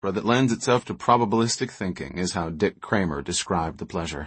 or that lends itself to probabilistic thinking, is how Dick Kramer described the pleasure.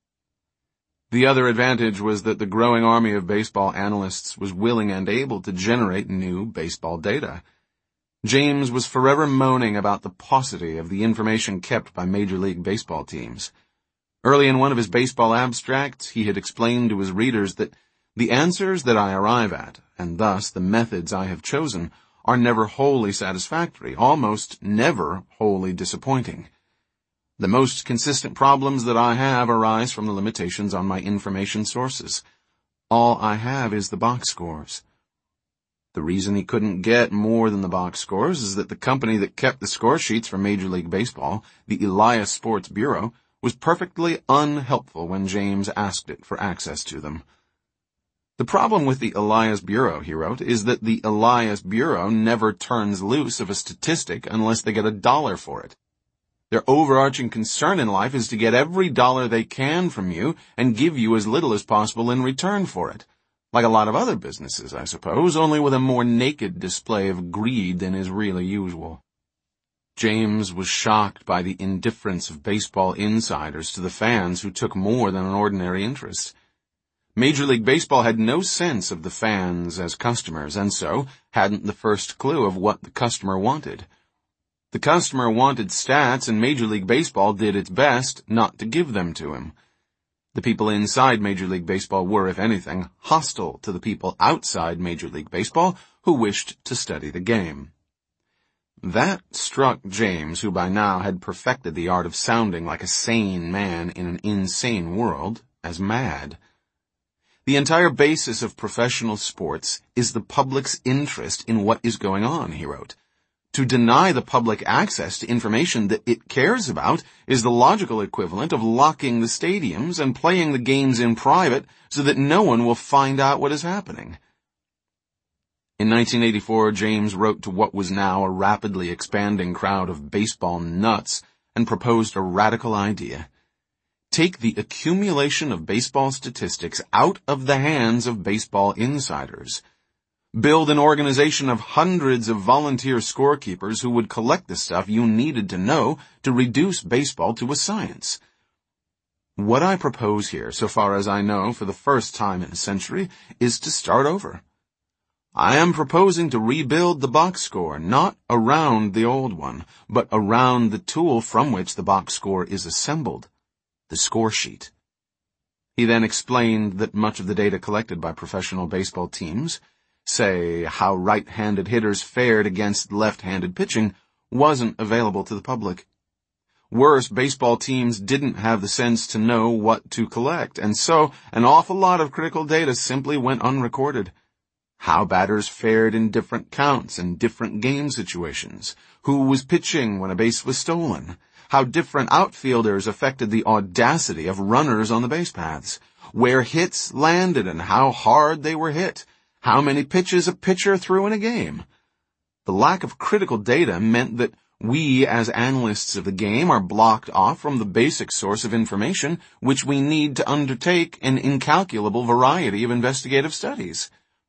The other advantage was that the growing army of baseball analysts was willing and able to generate new baseball data. James was forever moaning about the paucity of the information kept by Major League Baseball teams. Early in one of his baseball abstracts, he had explained to his readers that the answers that I arrive at, and thus the methods I have chosen, are never wholly satisfactory, almost never wholly disappointing. The most consistent problems that I have arise from the limitations on my information sources. All I have is the box scores. The reason he couldn't get more than the box scores is that the company that kept the score sheets for Major League Baseball, the Elias Sports Bureau, was perfectly unhelpful when James asked it for access to them. The problem with the Elias Bureau, he wrote, is that the Elias Bureau never turns loose of a statistic unless they get $1 for it. Their overarching concern in life is to get every dollar they can from you and give you as little as possible in return for it. Like a lot of other businesses, I suppose, only with a more naked display of greed than is really usual. James was shocked by the indifference of baseball insiders to the fans who took more than an ordinary interest. Major League Baseball had no sense of the fans as customers, and so hadn't the first clue of what the customer wanted. The customer wanted stats, and Major League Baseball did its best not to give them to him. The people inside Major League Baseball were, if anything, hostile to the people outside Major League Baseball who wished to study the game. That struck James, who by now had perfected the art of sounding like a sane man in an insane world, as mad. The entire basis of professional sports is the public's interest in what is going on, he wrote. To deny the public access to information that it cares about is the logical equivalent of locking the stadiums and playing the games in private so that no one will find out what is happening. In 1984, James wrote to what was now a rapidly expanding crowd of baseball nuts and proposed a radical idea. Take the accumulation of baseball statistics out of the hands of baseball insiders. Build an organization of hundreds of volunteer scorekeepers who would collect the stuff you needed to know to reduce baseball to a science. What I propose here, so far as I know for the first time in a century, is to start over. I am proposing to rebuild the box score, not around the old one, but around the tool from which the box score is assembled, the score sheet. He then explained that much of the data collected by professional baseball teams, say how right-handed hitters fared against left-handed pitching, wasn't available to the public. Worse, baseball teams didn't have the sense to know what to collect, and so an awful lot of critical data simply went unrecorded. How batters fared in different counts and different game situations, who was pitching when a base was stolen, how different outfielders affected the audacity of runners on the base paths, where hits landed and how hard they were hit, how many pitches a pitcher threw in a game. The lack of critical data meant that we as analysts of the game are blocked off from the basic source of information which we need to undertake an incalculable variety of investigative studies.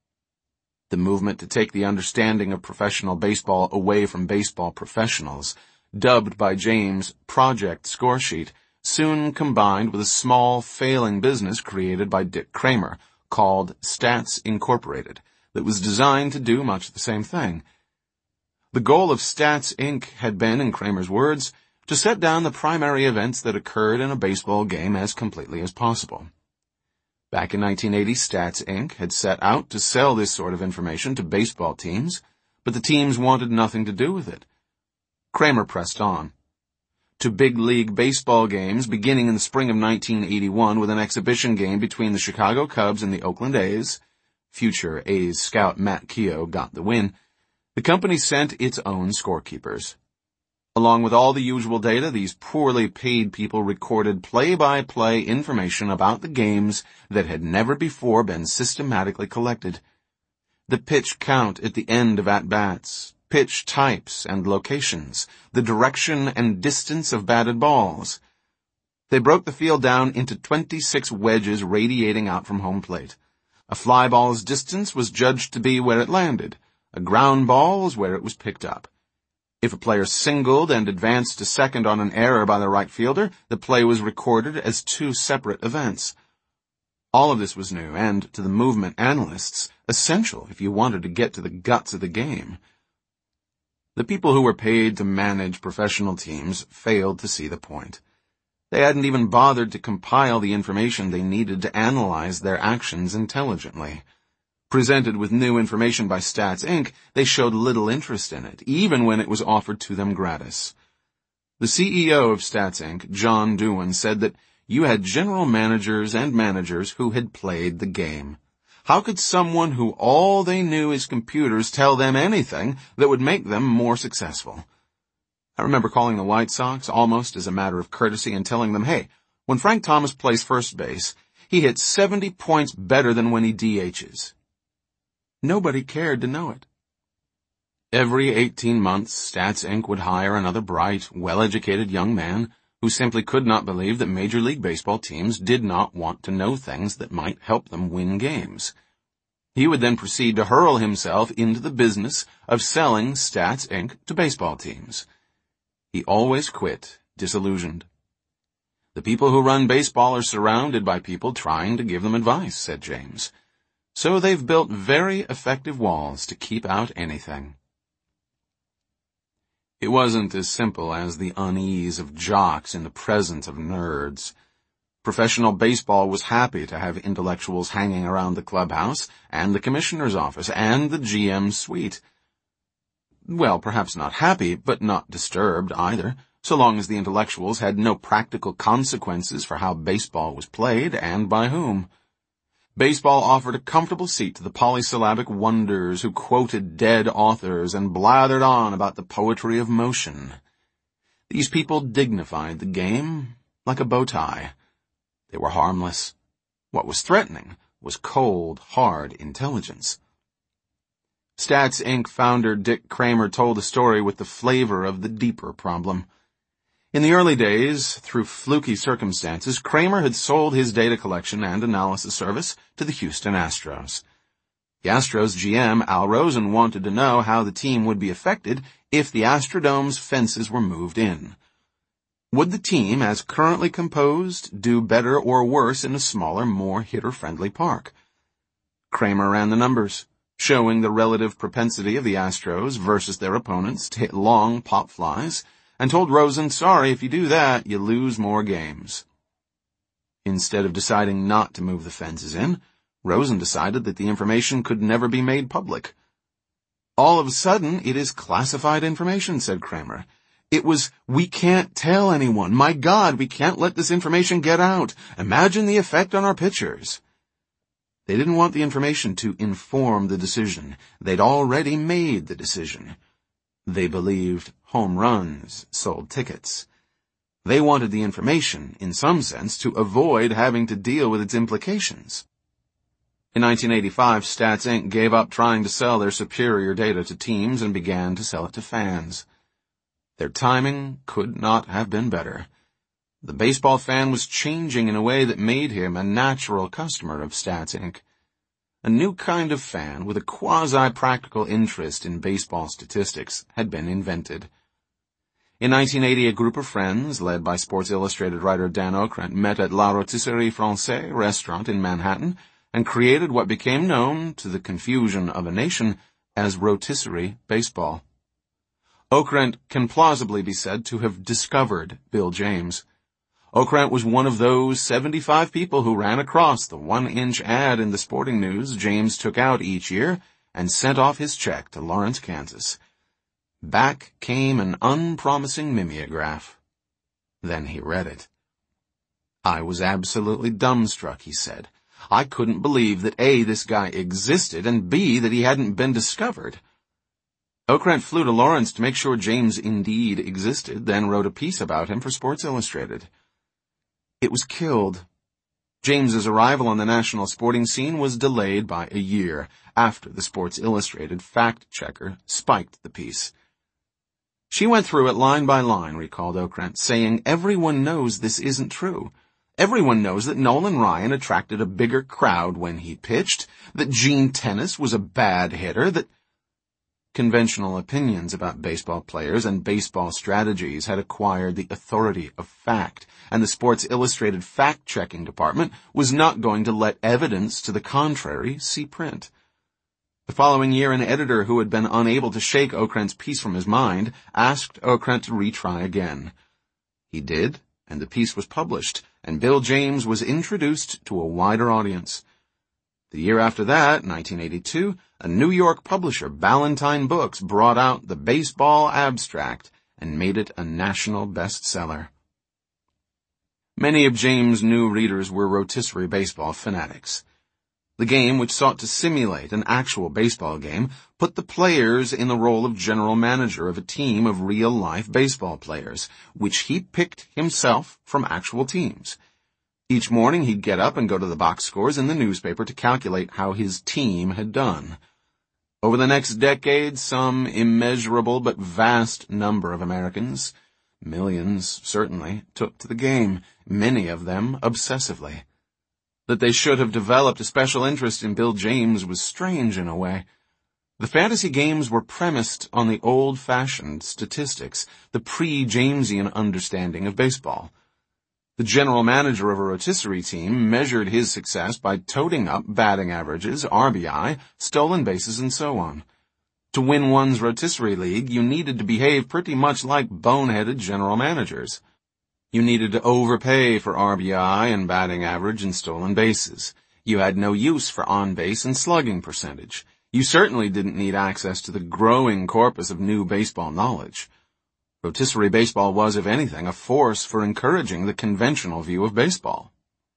The movement to take the understanding of professional baseball away from baseball professionals, dubbed by James Project Scoresheet, soon combined with a small failing business created by Dick Kramer, called Stats Incorporated, that was designed to do much the same thing. The goal of Stats Inc. had been, in Kramer's words, to set down the primary events that occurred in a baseball game as completely as possible. Back in 1980, Stats Inc. had set out to sell this sort of information to baseball teams, but the teams wanted nothing to do with it. Kramer pressed on. To big league baseball games beginning in the spring of 1981 with an exhibition game between the Chicago Cubs and the Oakland A's. Future A's scout Matt Keogh got the win. The company sent its own scorekeepers. Along with all the usual data, these poorly paid people recorded play-by-play information about the games that had never before been systematically collected. The pitch count at the end of at-bats, pitch types and locations, the direction and distance of batted balls. They broke the field down into 26 wedges radiating out from home plate. A fly ball's distance was judged to be where it landed. A ground ball was where it was picked up. If a player singled and advanced to second on an error by the right fielder, the play was recorded as two separate events. All of this was new and, to the movement analysts, essential if you wanted to get to the guts of the game. The people who were paid to manage professional teams failed to see the point. They hadn't even bothered to compile the information they needed to analyze their actions intelligently. Presented with new information by Stats Inc., they showed little interest in it, even when it was offered to them gratis. The CEO of Stats Inc., John Doohan, said that you had general managers and managers who had played the game. How could someone who all they knew is computers tell them anything that would make them more successful? I remember calling the White Sox almost as a matter of courtesy and telling them, hey, when Frank Thomas plays first base, he hits 70 points better than when he DHs. Nobody cared to know it. Every 18 months, Stats Inc. would hire another bright, well-educated young man who simply could not believe that Major League Baseball teams did not want to know things that might help them win games. He would then proceed to hurl himself into the business of selling Stats Inc. to baseball teams. He always quit, disillusioned. The people who run baseball are surrounded by people trying to give them advice, said James. So they've built very effective walls to keep out anything. It wasn't as simple as the unease of jocks in the presence of nerds. Professional baseball was happy to have intellectuals hanging around the clubhouse and the commissioner's office and the GM's suite. Well, perhaps not happy, but not disturbed either, so long as the intellectuals had no practical consequences for how baseball was played and by whom. Baseball offered a comfortable seat to the polysyllabic wonders who quoted dead authors and blathered on about the poetry of motion. These people dignified the game like a bow tie. They were harmless. What was threatening was cold, hard intelligence. Stats Inc. founder Dick Kramer told a story with the flavor of the deeper problem. In the early days, through fluky circumstances, Kramer had sold his data collection and analysis service to the Houston Astros. The Astros GM, Al Rosen, wanted to know how the team would be affected if the Astrodome's fences were moved in. Would the team, as currently composed, do better or worse in a smaller, more hitter-friendly park? Kramer ran the numbers, showing the relative propensity of the Astros versus their opponents to hit long pop flies, and told Rosen, sorry, if you do that, you lose more games. Instead of deciding not to move the fences in, Rosen decided that the information could never be made public. All of a sudden, it is classified information, said Kramer. It was, we can't tell anyone. My God, we can't let this information get out. Imagine the effect on our pitchers. They didn't want the information to inform the decision. They'd already made the decision. They believed home runs sold tickets. They wanted the information, in some sense, to avoid having to deal with its implications. In 1985, Stats Inc. gave up trying to sell their superior data to teams and began to sell it to fans. Their timing could not have been better. The baseball fan was changing in a way that made him a natural customer of Stats Inc. A new kind of fan with a quasi-practical interest in baseball statistics had been invented. In 1980, a group of friends, led by Sports Illustrated writer Dan Okrent, met at La Rotisserie Française restaurant in Manhattan and created what became known, to the confusion of a nation, as rotisserie baseball. Okrent can plausibly be said to have discovered Bill James. Okrent was one of those 75 people who ran across the 1-inch ad in the Sporting News James took out each year and sent off his check to Lawrence, Kansas. Back came an unpromising mimeograph. Then he read it. I was absolutely dumbstruck, he said. I couldn't believe that A, this guy existed, and B, that he hadn't been discovered. Okrent flew to Lawrence to make sure James indeed existed, then wrote a piece about him for Sports Illustrated. It was killed. James's arrival on the national sporting scene was delayed by a year after the Sports Illustrated fact-checker spiked the piece. She went through it line by line, recalled Okrent, saying, everyone knows this isn't true. Everyone knows that Nolan Ryan attracted a bigger crowd when he pitched, that Gene Tennis was a bad hitter, that... Conventional opinions about baseball players and baseball strategies had acquired the authority of fact, and the Sports Illustrated fact-checking department was not going to let evidence to the contrary see print. The following year, an editor who had been unable to shake Okrent's piece from his mind asked Okrent to retry again. He did, and the piece was published, and Bill James was introduced to a wider audience. The year after that, 1982, a New York publisher, Ballantine Books, brought out the Baseball Abstract and made it a national bestseller. Many of James' new readers were rotisserie baseball fanatics. The game, which sought to simulate an actual baseball game, put the players in the role of general manager of a team of real-life baseball players, which he picked himself from actual teams. Each morning he'd get up and go to the box scores in the newspaper to calculate how his team had done. Over the next decade, some immeasurable but vast number of Americans, millions certainly, took to the game, many of them obsessively. That they should have developed a special interest in Bill James was strange in a way. The fantasy games were premised on the old-fashioned statistics, the pre-Jamesian understanding of baseball. The general manager of a rotisserie team measured his success by toting up batting averages, RBI, stolen bases, and so on. To win one's rotisserie league, you needed to behave pretty much like boneheaded general managers. You needed to overpay for RBI and batting average and stolen bases. You had no use for on-base and slugging percentage. You certainly didn't need access to the growing corpus of new baseball knowledge. Rotisserie baseball was, if anything, a force for encouraging the conventional view of baseball.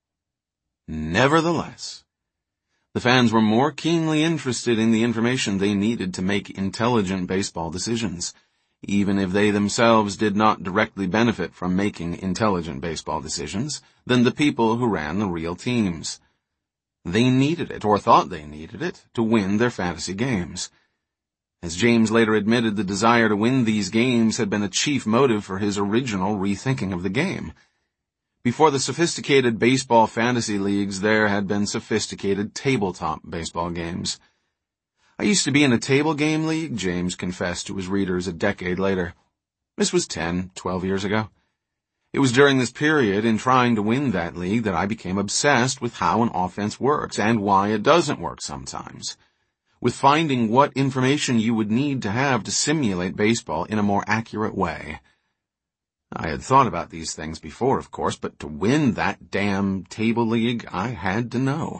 Nevertheless, the fans were more keenly interested in the information they needed to make intelligent baseball decisions, even if they themselves did not directly benefit from making intelligent baseball decisions, than the people who ran the real teams. They needed it, or thought they needed it, to win their fantasy games. As James later admitted, the desire to win these games had been a chief motive for his original rethinking of the game. Before the sophisticated baseball fantasy leagues, there had been sophisticated tabletop baseball games. "I used to be in a table game league," James confessed to his readers a decade later. This was 10, 12 years ago. It was during this period, in trying to win that league, that I became obsessed with how an offense works and why it doesn't work sometimes. With finding what information you would need to have to simulate baseball in a more accurate way. I had thought about these things before, of course, but to win that damn table league, I had to know.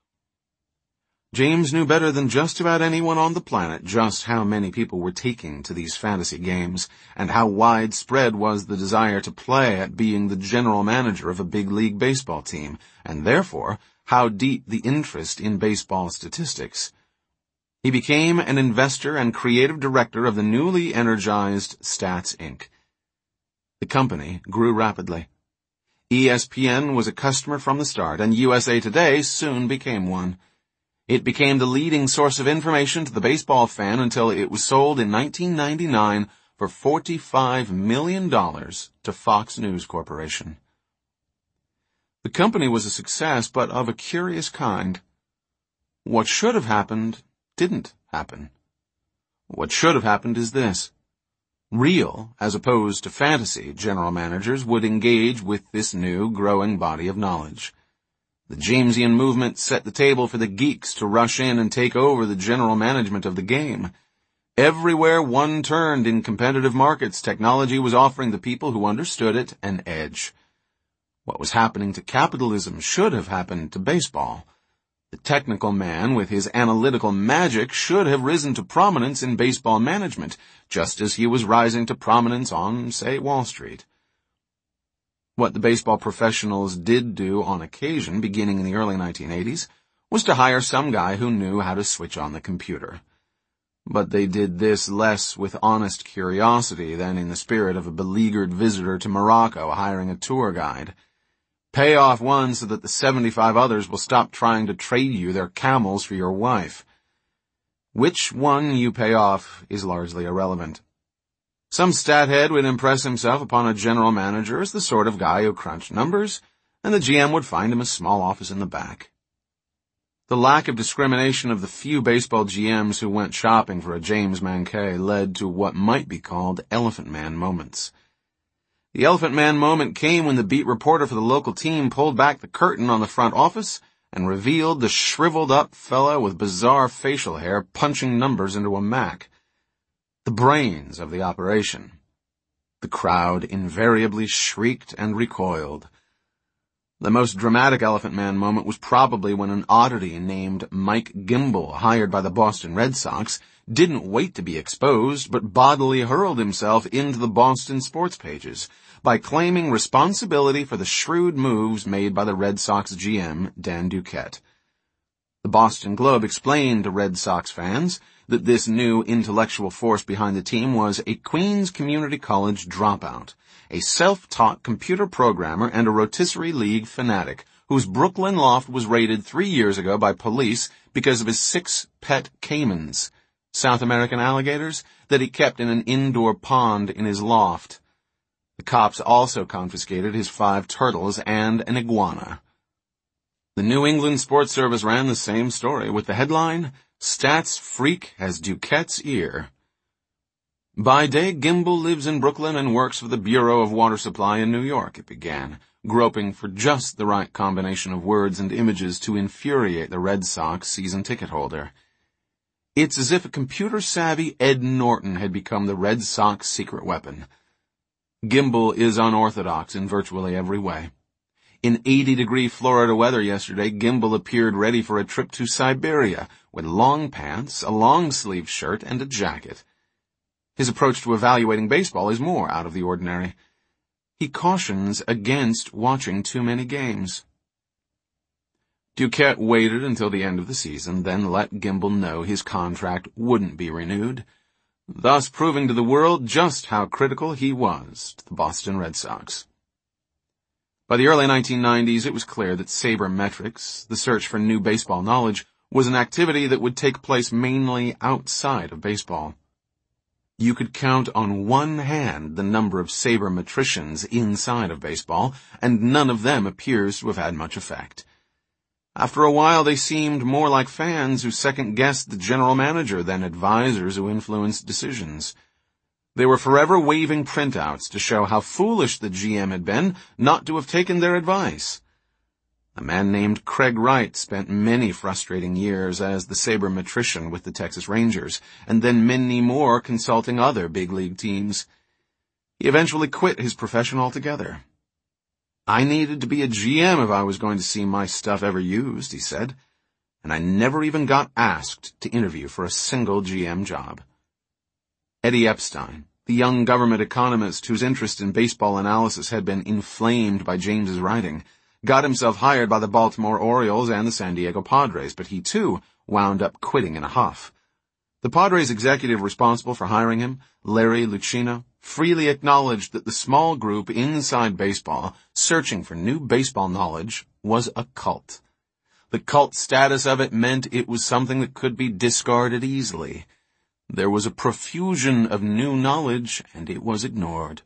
James knew better than just about anyone on the planet just how many people were taking to these fantasy games, and how widespread was the desire to play at being the general manager of a big league baseball team, and therefore how deep the interest in baseball statistics. He became an investor and creative director of the newly energized Stats Inc. The company grew rapidly. ESPN was a customer from the start, and USA Today soon became one. It became the leading source of information to the baseball fan until it was sold in 1999 for $45 million to Fox News Corporation. The company was a success, but of a curious kind. What should have happened didn't happen. What should have happened is this. Real, as opposed to fantasy, general managers would engage with this new, growing body of knowledge. The Jamesian movement set the table for the geeks to rush in and take over the general management of the game. Everywhere one turned in competitive markets, technology was offering the people who understood it an edge. What was happening to capitalism should have happened to baseball. The technical man with his analytical magic should have risen to prominence in baseball management, just as he was rising to prominence on, say, Wall Street. What the baseball professionals did do on occasion, beginning in the early 1980s, was to hire some guy who knew how to switch on the computer. But they did this less with honest curiosity than in the spirit of a beleaguered visitor to Morocco hiring a tour guide. Pay off one so that the 75 others will stop trying to trade you their camels for your wife. Which one you pay off is largely irrelevant. Some stathead would impress himself upon a general manager as the sort of guy who crunched numbers, and the GM would find him a small office in the back. The lack of discrimination of the few baseball GMs who went shopping for a James Mankey led to what might be called Elephant Man moments. The Elephant Man moment came when the beat reporter for the local team pulled back the curtain on the front office and revealed the shriveled-up fellow with bizarre facial hair punching numbers into a Mac. The brains of the operation. The crowd invariably shrieked and recoiled. The most dramatic Elephant Man moment was probably when an oddity named Mike Gimbel, hired by the Boston Red Sox, didn't wait to be exposed, but bodily hurled himself into the Boston sports pages by claiming responsibility for the shrewd moves made by the Red Sox GM, Dan Duquette. The Boston Globe explained to Red Sox fans that this new intellectual force behind the team was a Queens Community College dropout, a self-taught computer programmer and a rotisserie league fanatic whose Brooklyn loft was raided 3 years ago by police because of his 6 pet caimans, South American alligators, that he kept in an indoor pond in his loft. The cops also confiscated his 5 turtles and an iguana. The New England Sports Service ran the same story with the headline, "Stats Freak Has Duquette's Ear." By day, Gimbel lives in Brooklyn and works for the Bureau of Water Supply in New York, it began, groping for just the right combination of words and images to infuriate the Red Sox season ticket holder. It's as if a computer-savvy Ed Norton had become the Red Sox secret weapon. Gimbel is unorthodox in virtually every way. In 80-degree Florida weather yesterday, Gimbel appeared ready for a trip to Siberia with long pants, a long-sleeved shirt, and a jacket. His approach to evaluating baseball is more out of the ordinary. He cautions against watching too many games. Duquette waited until the end of the season, then let Gimbel know his contract wouldn't be renewed, thus proving to the world just how critical he was to the Boston Red Sox. By the early 1990s, it was clear that sabermetrics, the search for new baseball knowledge, was an activity that would take place mainly outside of baseball. You could count on one hand the number of sabermetricians inside of baseball, and none of them appears to have had much effect. After a while, they seemed more like fans who second-guessed the general manager than advisors who influenced decisions. They were forever waving printouts to show how foolish the GM had been not to have taken their advice. A man named Craig Wright spent many frustrating years as the sabermetrician with the Texas Rangers, and then many more consulting other big league teams. He eventually quit his profession altogether. "I needed to be a GM if I was going to see my stuff ever used," he said, "and I never even got asked to interview for a single GM job." Eddie Epstein, the young government economist whose interest in baseball analysis had been inflamed by James's writing, got himself hired by the Baltimore Orioles and the San Diego Padres, but he too wound up quitting in a huff. The Padres executive responsible for hiring him, Larry Lucchino, freely acknowledged that the small group inside baseball searching for new baseball knowledge was a cult. The cult status of it meant it was something that could be discarded easily. There was a profusion of new knowledge, and it was ignored.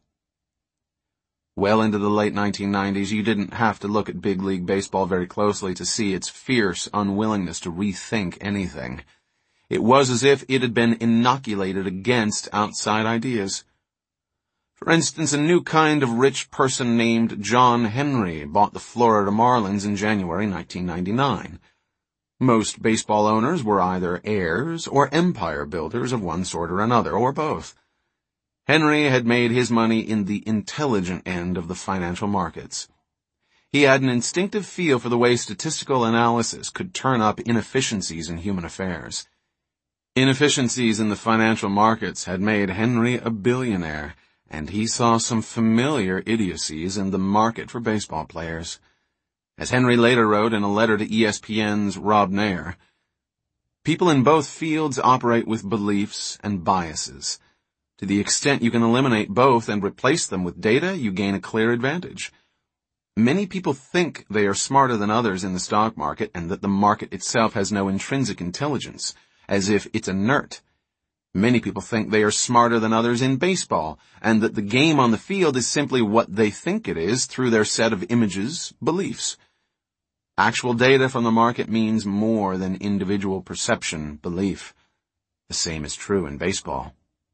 Well into the late 1990s, you didn't have to look at big league baseball very closely to see its fierce unwillingness to rethink anything. It was as if it had been inoculated against outside ideas. For instance, a new kind of rich person named John Henry bought the Florida Marlins in January 1999. Most baseball owners were either heirs or empire builders of one sort or another, or both. Henry had made his money in the intelligent end of the financial markets. He had an instinctive feel for the way statistical analysis could turn up inefficiencies in human affairs. Inefficiencies in the financial markets had made Henry a billionaire, and he saw some familiar idiocies in the market for baseball players. As Henry later wrote in a letter to ESPN's Rob Nair, "People in both fields operate with beliefs and biases. To the extent you can eliminate both and replace them with data, you gain a clear advantage. Many people think they are smarter than others in the stock market and that the market itself has no intrinsic intelligence, as if it's inert. Many people think they are smarter than others in baseball, and that the game on the field is simply what they think it is through their set of images, beliefs. Actual data from the market means more than individual perception, belief. The same is true in baseball.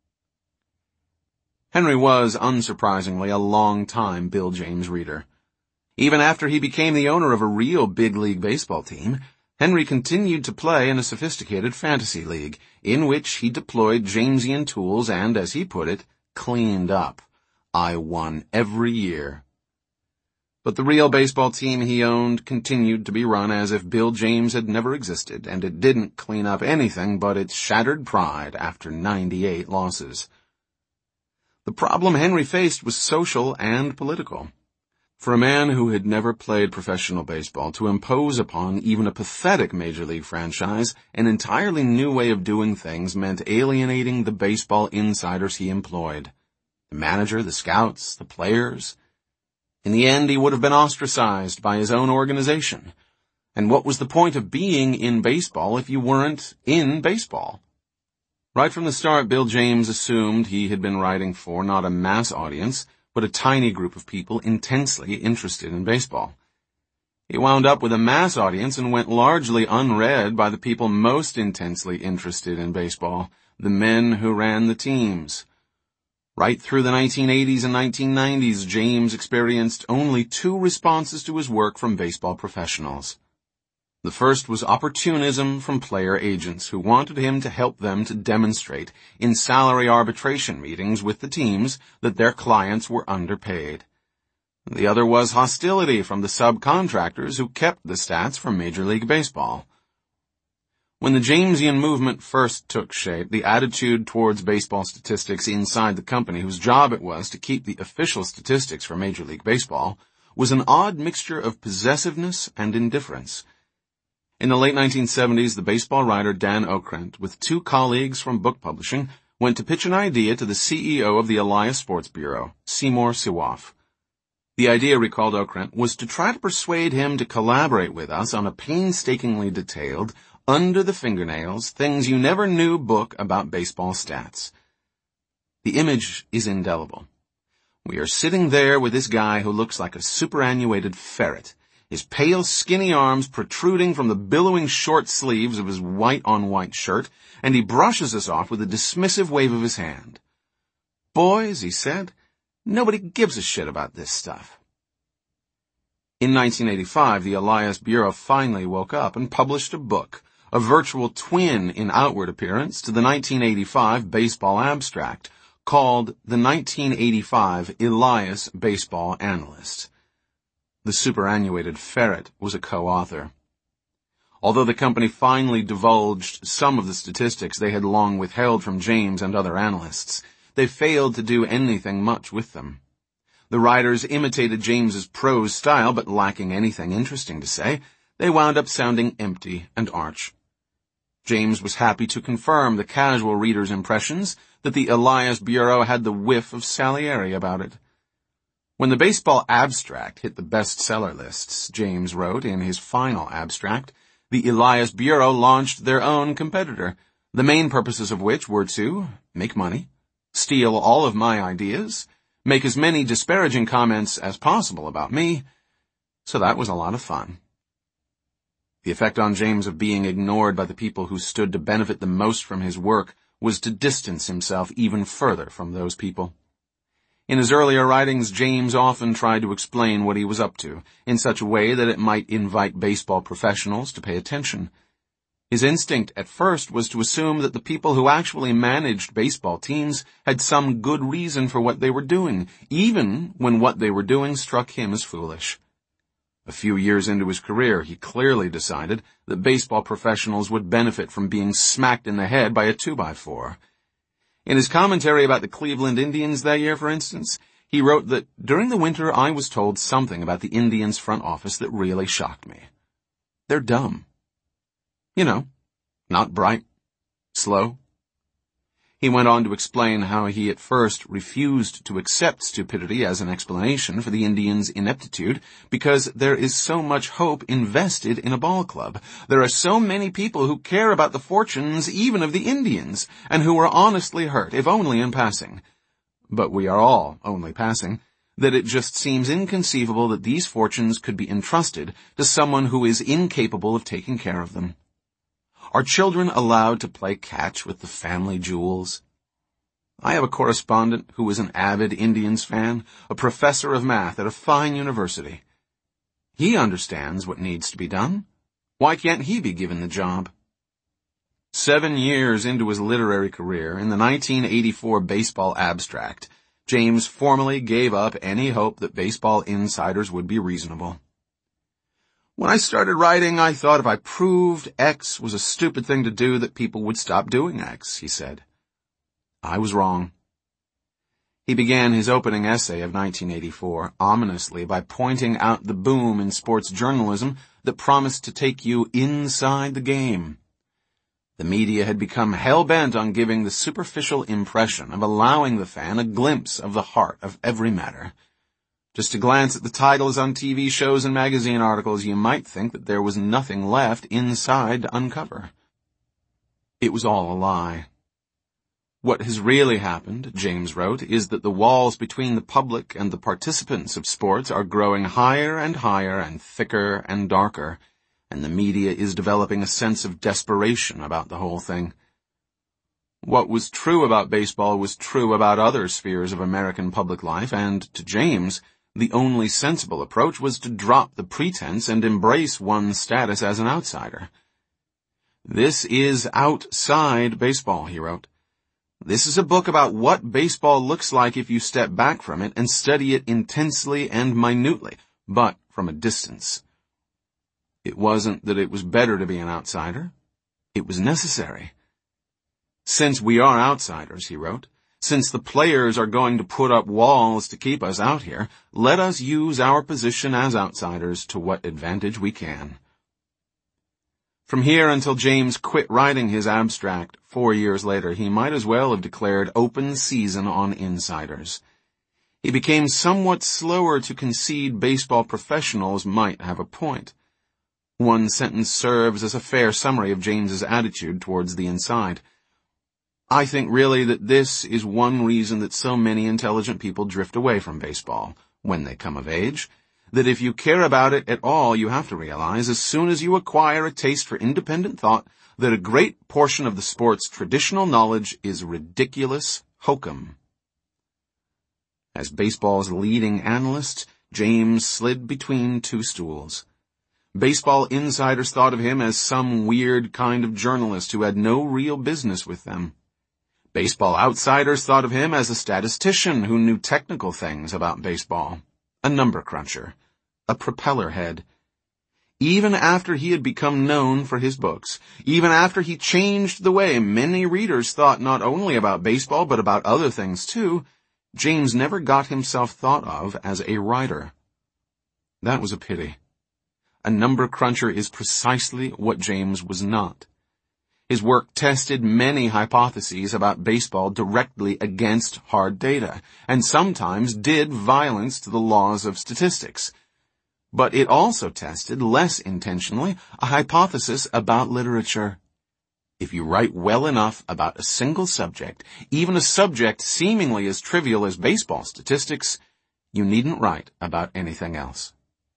Henry was, unsurprisingly, a long-time Bill James reader. Even after he became the owner of a real big league baseball team, Henry continued to play in a sophisticated fantasy league, in which he deployed Jamesian tools and, as he put it, cleaned up. I won every year. But the real baseball team he owned continued to be run as if Bill James had never existed, and it didn't clean up anything but its shattered pride after 98 losses. The problem Henry faced was social and political. For a man who had never played professional baseball to impose upon even a pathetic major league franchise an entirely new way of doing things meant alienating the baseball insiders he employed. The manager, the scouts, the players. In the end, he would have been ostracized by his own organization. And what was the point of being in baseball if you weren't in baseball? Right from the start, Bill James assumed he had been writing for not a mass audience, but a tiny group of people intensely interested in baseball. He wound up with a mass audience and went largely unread by the people most intensely interested in baseball, the men who ran the teams. Right through the 1980s and 1990s, James experienced only 2 responses to his work from baseball professionals. The first was opportunism from player agents who wanted him to help them to demonstrate in salary arbitration meetings with the teams that their clients were underpaid. The other was hostility from the subcontractors who kept the stats from Major League Baseball. When the Jamesian movement first took shape, the attitude towards baseball statistics inside the company whose job it was to keep the official statistics for Major League Baseball was an odd mixture of possessiveness and indifference. In the late 1970s, the baseball writer Dan Okrent, with 2 colleagues from book publishing, went to pitch an idea to the CEO of the Elias Sports Bureau, Seymour Siwaff. The idea, recalled Okrent, was to try to persuade him to collaborate with us on a painstakingly detailed, under-the-fingernails, things-you-never-knew book about baseball stats. The image is indelible. We are sitting there with this guy who looks like a superannuated ferret, his pale, skinny arms protruding from the billowing short sleeves of his white-on-white shirt, and he brushes us off with a dismissive wave of his hand. "Boys," he said, "nobody gives a shit about this stuff." In 1985, the Elias Bureau finally woke up and published a book, a virtual twin in outward appearance to the 1985 Baseball Abstract, called the 1985 Elias Baseball Analyst. The superannuated ferret was a co-author. Although the company finally divulged some of the statistics they had long withheld from James and other analysts, they failed to do anything much with them. The writers imitated James's prose style, but lacking anything interesting to say, they wound up sounding empty and arch. James was happy to confirm the casual reader's impressions that the Elias Bureau had the whiff of Salieri about it. When the Baseball Abstract hit the bestseller lists, James wrote in his final abstract, the Elias Bureau launched their own competitor, the main purposes of which were to make money, steal all of my ideas, make as many disparaging comments as possible about me, so that was a lot of fun. The effect on James of being ignored by the people who stood to benefit the most from his work was to distance himself even further from those people. In his earlier writings, James often tried to explain what he was up to, in such a way that it might invite baseball professionals to pay attention. His instinct at first was to assume that the people who actually managed baseball teams had some good reason for what they were doing, even when what they were doing struck him as foolish. A few years into his career, he clearly decided that baseball professionals would benefit from being smacked in the head by a 2x4. In his commentary about the Cleveland Indians that year, for instance, he wrote that, "During the winter I was told something about the Indians' front office that really shocked me. They're dumb. You know, not bright, slow." He went on to explain how he at first refused to accept stupidity as an explanation for the Indians' ineptitude because there is so much hope invested in a ball club. There are so many people who care about the fortunes even of the Indians, and who are honestly hurt, if only in passing. But we are all only passing. that it just seems inconceivable that these fortunes could be entrusted to someone who is incapable of taking care of them. Are children allowed to play catch with the family jewels? I have a correspondent who is an avid Indians fan, a professor of math at a fine university. He understands what needs to be done. Why can't he be given the job? 7 years into his literary career, in the 1984 Baseball Abstract, James formally gave up any hope that baseball insiders would be reasonable. When I started writing, I thought if I proved X was a stupid thing to do, that people would stop doing X, he said. I was wrong. He began his opening essay of 1984 ominously by pointing out the boom in sports journalism that promised to take you inside the game. The media had become hell-bent on giving the superficial impression of allowing the fan a glimpse of the heart of every matter. Just to glance at the titles on TV shows and magazine articles, you might think that there was nothing left inside to uncover. It was all a lie. What has really happened, James wrote, is that the walls between the public and the participants of sports are growing higher and higher and thicker and darker, and the media is developing a sense of desperation about the whole thing. What was true about baseball was true about other spheres of American public life, and to James, the only sensible approach was to drop the pretense and embrace one's status as an outsider. This is outside baseball, he wrote. This is a book about what baseball looks like if you step back from it and study it intensely and minutely, but from a distance. It wasn't that it was better to be an outsider. It was necessary. Since we are outsiders, he wrote, since the players are going to put up walls to keep us out here, let us use our position as outsiders to what advantage we can. From here until James quit writing his abstract 4 years later, he might as well have declared open season on insiders. He became somewhat slower to concede baseball professionals might have a point. One sentence serves as a fair summary of James's attitude towards the inside. I think really that this is one reason that so many intelligent people drift away from baseball when they come of age, that if you care about it at all, you have to realize as soon as you acquire a taste for independent thought that a great portion of the sport's traditional knowledge is ridiculous hokum. As baseball's leading analyst, James slid between two stools. Baseball insiders thought of him as some weird kind of journalist who had no real business with them. Baseball outsiders thought of him as a statistician who knew technical things about baseball, a number cruncher, a propeller head. Even after he had become known for his books, even after he changed the way many readers thought not only about baseball but about other things too, James never got himself thought of as a writer. That was a pity. A number cruncher is precisely what James was not. His work tested many hypotheses about baseball directly against hard data, and sometimes did violence to the laws of statistics. But it also tested, less intentionally, a hypothesis about literature. If you write well enough about a single subject, even a subject seemingly as trivial as baseball statistics, you needn't write about anything else.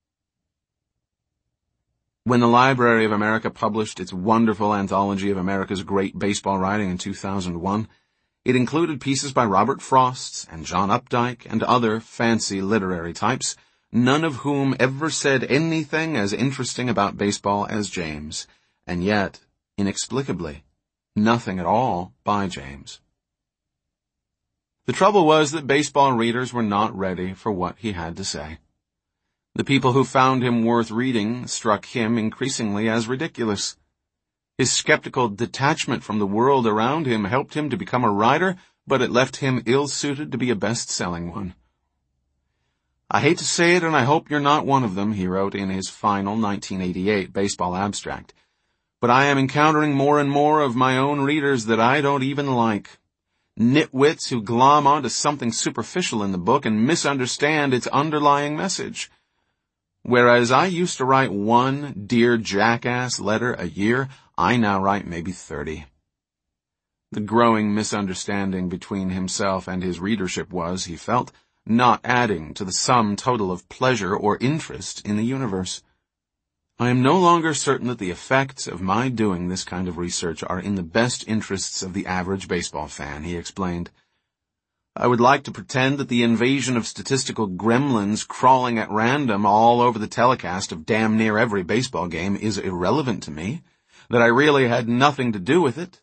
When the Library of America published its wonderful anthology of America's great baseball writing in 2001, it included pieces by Robert Frost and John Updike and other fancy literary types, none of whom ever said anything as interesting about baseball as James, and yet, inexplicably, nothing at all by James. The trouble was that baseball readers were not ready for what he had to say. The people who found him worth reading struck him increasingly as ridiculous. His skeptical detachment from the world around him helped him to become a writer, but it left him ill-suited to be a best-selling one. I hate to say it, and I hope you're not one of them, he wrote in his final 1988 Baseball Abstract, but I am encountering more and more of my own readers that I don't even like. Nitwits who glom onto something superficial in the book and misunderstand its underlying message. Whereas I used to write one Dear Jackass letter a year, I now write maybe 30. The growing misunderstanding between himself and his readership was, he felt, not adding to the sum total of pleasure or interest in the universe. I am no longer certain that the effects of my doing this kind of research are in the best interests of the average baseball fan, he explained. I would like to pretend that the invasion of statistical gremlins crawling at random all over the telecast of damn near every baseball game is irrelevant to me, that I really had nothing to do with it.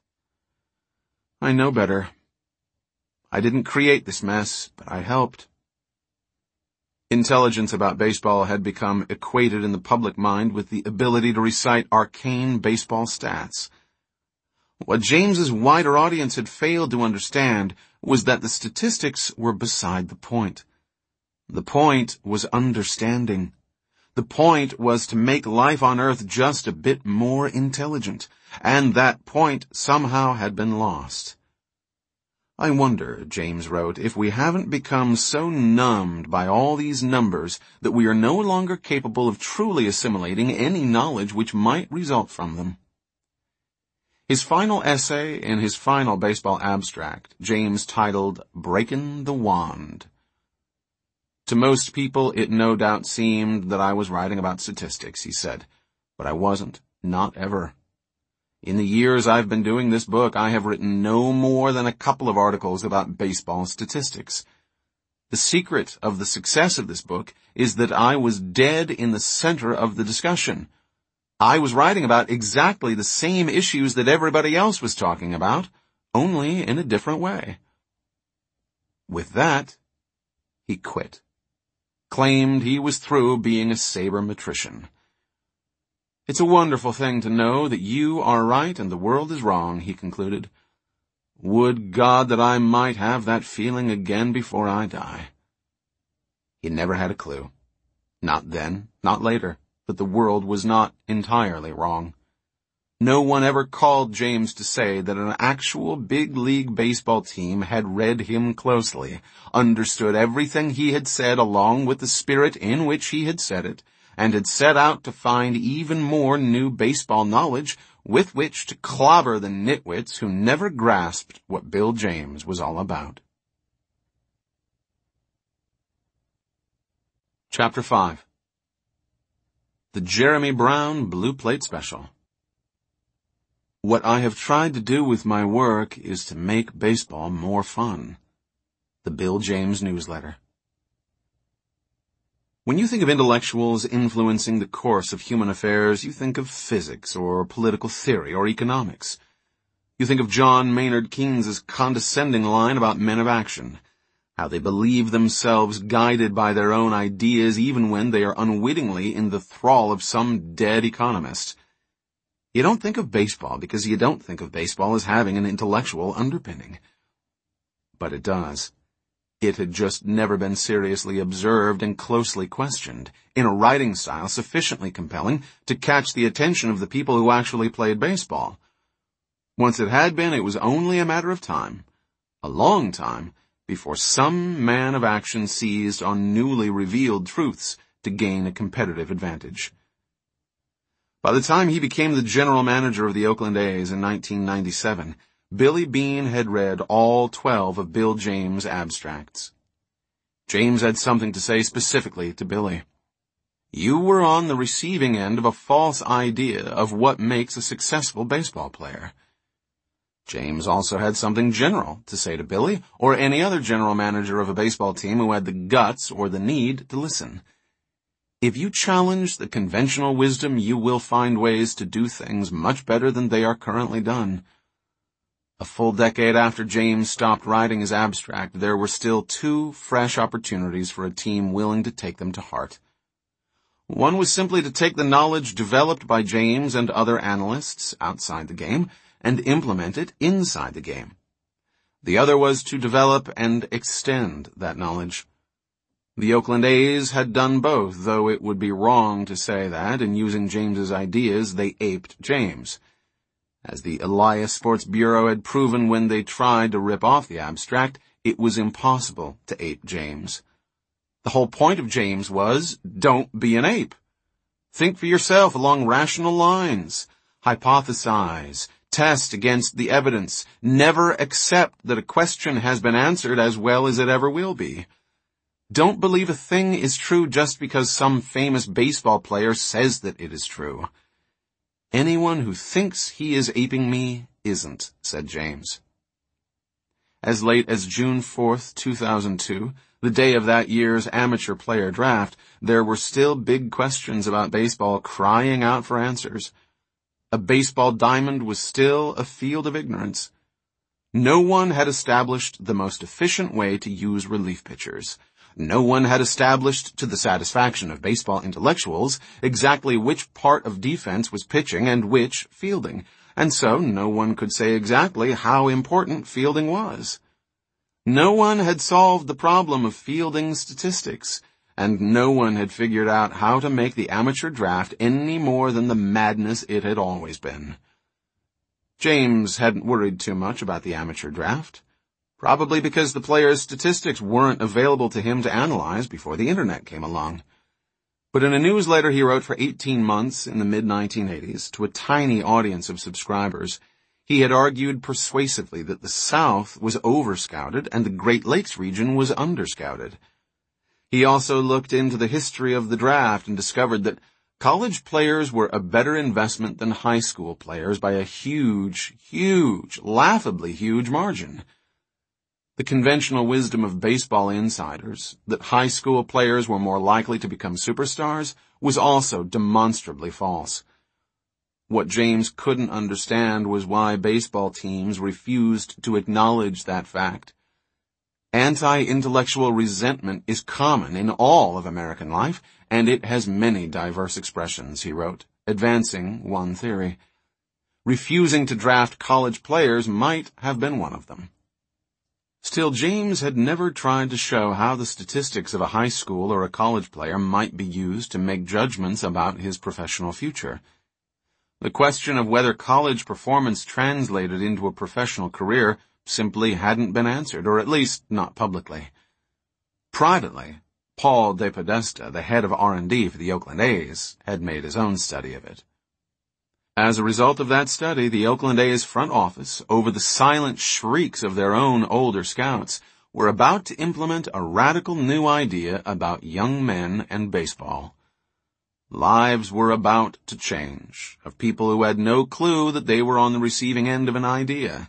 I know better. I didn't create this mess, but I helped. Intelligence about baseball had become equated in the public mind with the ability to recite arcane baseball stats. What James's wider audience had failed to understand was that the statistics were beside the point. The point was understanding. The point was to make life on Earth just a bit more intelligent, and that point somehow had been lost. I wonder, James wrote, if we haven't become so numbed by all these numbers that we are no longer capable of truly assimilating any knowledge which might result from them. His final essay in his final baseball abstract, James titled Breakin' the Wand. To most people, it no doubt seemed that I was writing about statistics, he said, but I wasn't, not ever. In the years I've been doing this book, I have written no more than a couple of articles about baseball statistics. The secret of the success of this book is that I was dead in the center of the discussion. I was writing about exactly the same issues that everybody else was talking about, only in a different way. With that, he quit. Claimed he was through being a sabermetrician. It's a wonderful thing to know that you are right and the world is wrong, he concluded. Would God that I might have that feeling again before I die. He never had a clue. Not then, not later, that the world was not entirely wrong. No one ever called James to say that an actual big league baseball team had read him closely, understood everything he had said along with the spirit in which he had said it, and had set out to find even more new baseball knowledge with which to clobber the nitwits who never grasped what Bill James was all about. Chapter 5. The Jeremy Brown Blue Plate Special. What I have tried to do with my work is to make baseball more fun. The Bill James Newsletter. When you think of intellectuals influencing the course of human affairs, you think of physics or political theory or economics. You think of John Maynard Keynes's condescending line about men of action, how they believe themselves guided by their own ideas even when they are unwittingly in the thrall of some dead economist. You don't think of baseball because you don't think of baseball as having an intellectual underpinning. But it does. It had just never been seriously observed and closely questioned, in a writing style sufficiently compelling to catch the attention of the people who actually played baseball. Once it had been, it was only a matter of time, a long time, before some man of action seized on newly revealed truths to gain a competitive advantage. By the time he became the general manager of the Oakland A's in 1997, Billy Beane had read all 12 of Bill James' abstracts. James had something to say specifically to Billy. You were on the receiving end of a false idea of what makes a successful baseball player. James also had something general to say to Billy, or any other general manager of a baseball team who had the guts or the need to listen. If you challenge the conventional wisdom, you will find ways to do things much better than they are currently done. A full decade after James stopped writing his abstract, there were still 2 fresh opportunities for a team willing to take them to heart. One was simply to take the knowledge developed by James and other analysts outside the game and implement it inside the game. The other was to develop and extend that knowledge. The Oakland A's had done both, though it would be wrong to say that, in using James's ideas, they aped James. As the Elias Sports Bureau had proven when they tried to rip off the abstract, it was impossible to ape James. The whole point of James was, don't be an ape. Think for yourself along rational lines. Hypothesize. Test against the evidence. Never accept that a question has been answered as well as it ever will be. Don't believe a thing is true just because some famous baseball player says that it is true. Anyone who thinks he is aping me isn't, said James. As late as June 4th, 2002, the day of that year's amateur player draft, there were still big questions about baseball crying out for answers. A baseball diamond was still a field of ignorance. No one had established the most efficient way to use relief pitchers. No one had established, to the satisfaction of baseball intellectuals, exactly which part of defense was pitching and which fielding, and so no one could say exactly how important fielding was. No one had solved the problem of fielding statistics, and no one had figured out how to make the amateur draft any more than the madness it had always been. James hadn't worried too much about the amateur draft, probably because the players' statistics weren't available to him to analyze before the internet came along. But in a newsletter he wrote for 18 months in the mid-1980s to a tiny audience of subscribers, he had argued persuasively that the South was over-scouted and the Great Lakes region was under-scouted. He also looked into the history of the draft and discovered that college players were a better investment than high school players by a huge, laughably huge margin. The conventional wisdom of baseball insiders, that high school players were more likely to become superstars, was also demonstrably false. What James couldn't understand was why baseball teams refused to acknowledge that fact. Anti-intellectual resentment is common in all of American life, and it has many diverse expressions, he wrote, advancing one theory. Refusing to draft college players might have been one of them. Still, James had never tried to show how the statistics of a high school or a college player might be used to make judgments about his professional future. The question of whether college performance translated into a professional career simply hadn't been answered, or at least not publicly. Privately, Paul DePodesta, the head of R&D for the Oakland A's, had made his own study of it. As a result of that study, the Oakland A's front office, over the silent shrieks of their own older scouts, were about to implement a radical new idea about young men and baseball. Lives were about to change, of people who had no clue that they were on the receiving end of an idea.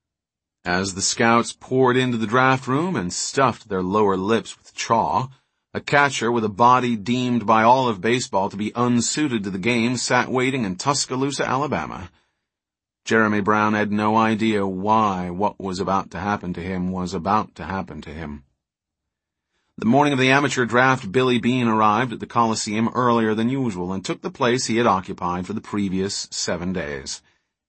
As the scouts poured into the draft room and stuffed their lower lips with chaw, a catcher with a body deemed by all of baseball to be unsuited to the game sat waiting in Tuscaloosa, Alabama. Jeremy Brown had no idea why what was about to happen to him was about to happen to him. The morning of the amateur draft, Billy Beane arrived at the Coliseum earlier than usual and took the place he had occupied for the previous 7 days.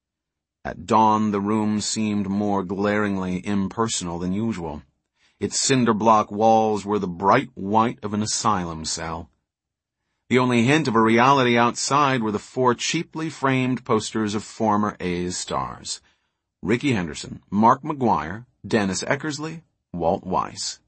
At dawn, the room seemed more glaringly impersonal than usual. Its cinder-block walls were the bright white of an asylum cell. The only hint of a reality outside were the 4 cheaply framed posters of former A's stars: Rickey Henderson, Mark McGwire, Dennis Eckersley, Walt Weiss.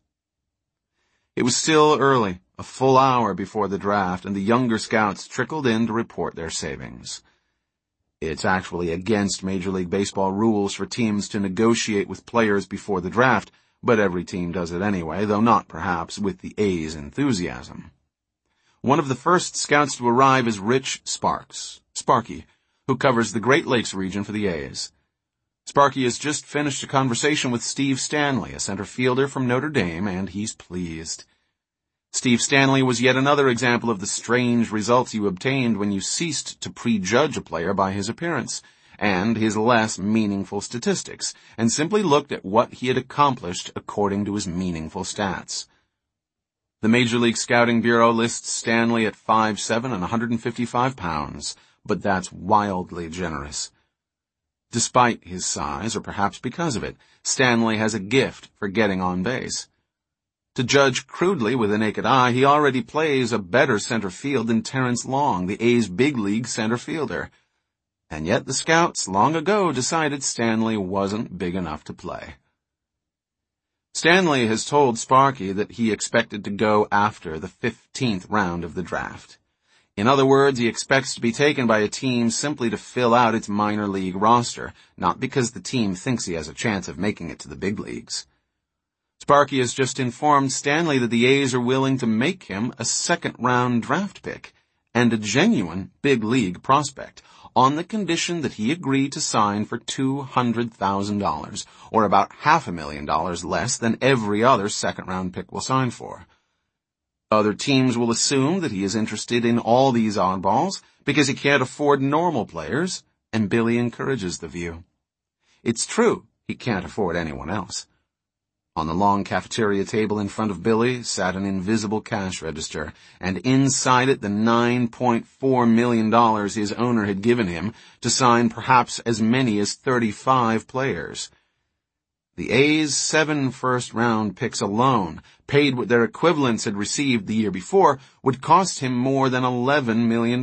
It was still early, a full hour before the draft, and the younger scouts trickled in to report their savings. It's actually against Major League Baseball rules for teams to negotiate with players before the draft, but every team does it anyway, though not, perhaps, with the A's enthusiasm. One of the first scouts to arrive is Rich Sparks, Sparky, who covers the Great Lakes region for the A's. Sparky has just finished a conversation with Steve Stanley, a center fielder from Notre Dame, and he's pleased. Steve Stanley was yet another example of the strange results you obtained when you ceased to prejudge a player by his appearance and his less meaningful statistics, and simply looked at what he had accomplished according to his meaningful stats. The Major League Scouting Bureau lists Stanley at 5'7" and 155 pounds, but that's wildly generous. Despite his size, or perhaps because of it, Stanley has a gift for getting on base. To judge crudely with the naked eye, he already plays a better center field than Terrence Long, the A's big league center fielder. And yet the scouts long ago decided Stanley wasn't big enough to play. Stanley has told Sparky that he expected to go after the 15th round of the draft. In other words, he expects to be taken by a team simply to fill out its minor league roster, not because the team thinks he has a chance of making it to the big leagues. Sparky has just informed Stanley that the A's are willing to make him a second-round draft pick and a genuine big league prospect on the condition that he agreed to sign for $200,000, or about $500,000 less than every other second-round pick will sign for. Other teams will assume that he is interested in all these oddballs because he can't afford normal players, and Billy encourages the view. It's true, he can't afford anyone else. On the long cafeteria table in front of Billy sat an invisible cash register, and inside it the $9.4 million his owner had given him to sign perhaps as many as 35 players. The A's 7 first-round picks alone, paid what their equivalents had received the year before, would cost him more than $11 million.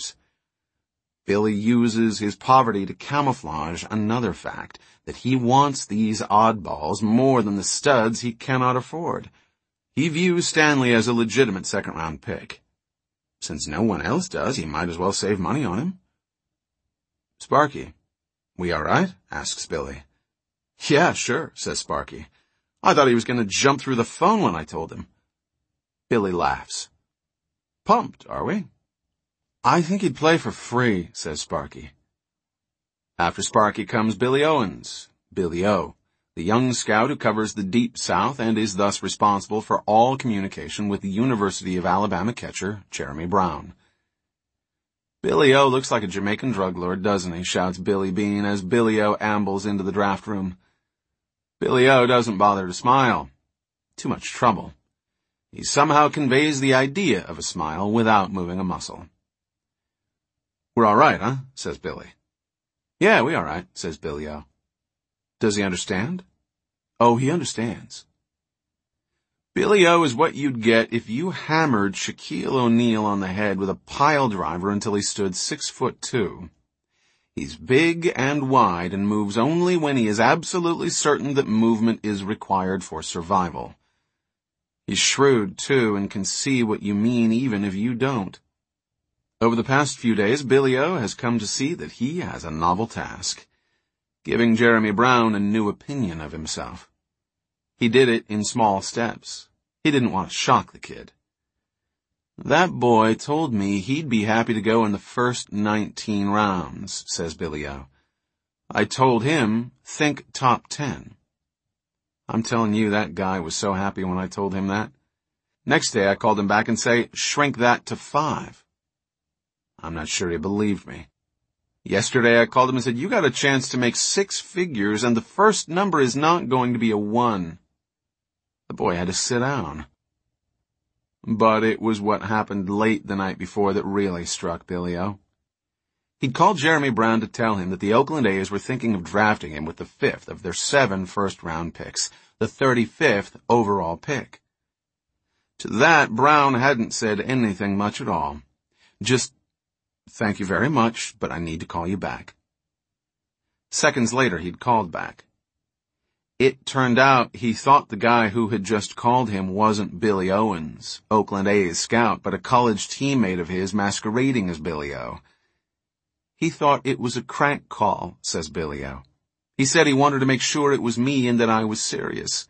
Billy uses his poverty to camouflage another fact, that he wants these oddballs more than the studs he cannot afford. He views Stanley as a legitimate second-round pick. Since no one else does, he might as well save money on him. "Sparky, we all right?" asks Billy. "Yeah, sure," says Sparky. "I thought he was going to jump through the phone when I told him." Billy laughs. "Pumped, are we?" "I think he'd play for free," says Sparky. After Sparky comes Billy Owens, Billy O, the young scout who covers the Deep South and is thus responsible for all communication with the University of Alabama catcher, Jeremy Brown. "Billy O looks like a Jamaican drug lord, doesn't he?" shouts Billy Bean as Billy O ambles into the draft room. Billy O doesn't bother to smile. Too much trouble. He somehow conveys the idea of a smile without moving a muscle. "We're all right, huh?" says Billy. "Yeah, we all right," says Billy O. "Does he understand?" "Oh, he understands." Billy O is what you'd get if you hammered Shaquille O'Neal on the head with a pile driver until he stood 6'2". He's big and wide and moves only when he is absolutely certain that movement is required for survival. He's shrewd, too, and can see what you mean even if you don't. Over the past few days, Billy O has come to see that he has a novel task, giving Jeremy Brown a new opinion of himself. He did it in small steps. He didn't want to shock the kid. "That boy told me he'd be happy to go in the first 19 rounds, says Billy O. "I told him, think top 10. I'm telling you, that guy was so happy when I told him that. Next day I called him back and say, shrink that to 5. I'm not sure he believed me. Yesterday I called him and said, you got a chance to make 6 figures and the first number is not going to be a 1. The boy had to sit down. But it was what happened late the night before that really struck Billy O. He'd called Jeremy Brown to tell him that the Oakland A's were thinking of drafting him with the 5th of their 7 first-round picks, the 35th overall pick. To that, Brown hadn't said anything much at all. Just, thank you very much, but I need to call you back. Seconds later, he'd called back. It turned out he thought the guy who had just called him wasn't Billy Owens, Oakland A's scout, but a college teammate of his masquerading as Billy O. He thought it was a crank call, says Billy O. He said he wanted to make sure it was me and that I was serious.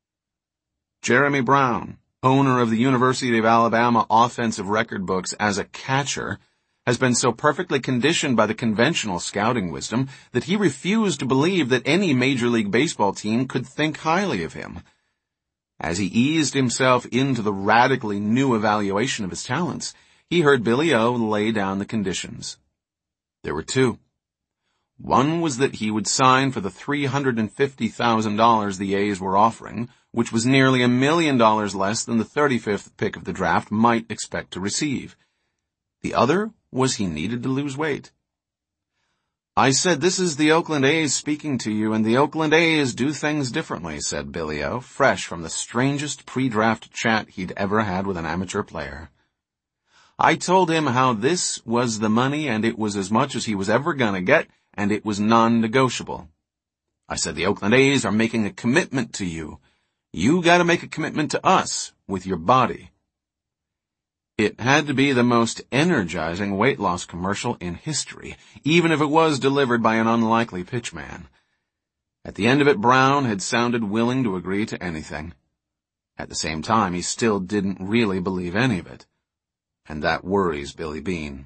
Jeremy Brown, owner of the University of Alabama offensive record books as a catcher, has been so perfectly conditioned by the conventional scouting wisdom that he refused to believe that any Major League Baseball team could think highly of him. As he eased himself into the radically new evaluation of his talents, he heard Billy O lay down the conditions. There were 2. One was that he would sign for the $350,000 the A's were offering, which was nearly $1 million less than the 35th pick of the draft might expect to receive. The other was he needed to lose weight. I said, this is the Oakland A's speaking to you, and the Oakland A's do things differently, said Billy O, fresh from the strangest pre-draft chat he'd ever had with an amateur player. I told him how this was the money and it was as much as he was ever gonna get, and it was non-negotiable. I said, the Oakland A's are making a commitment to you. You gotta make a commitment to us with your body. It had to be the most energizing weight loss commercial in history, even if it was delivered by an unlikely pitchman. At the end of it, Brown had sounded willing to agree to anything. At the same time, he still didn't really believe any of it. And that worries Billy Beane.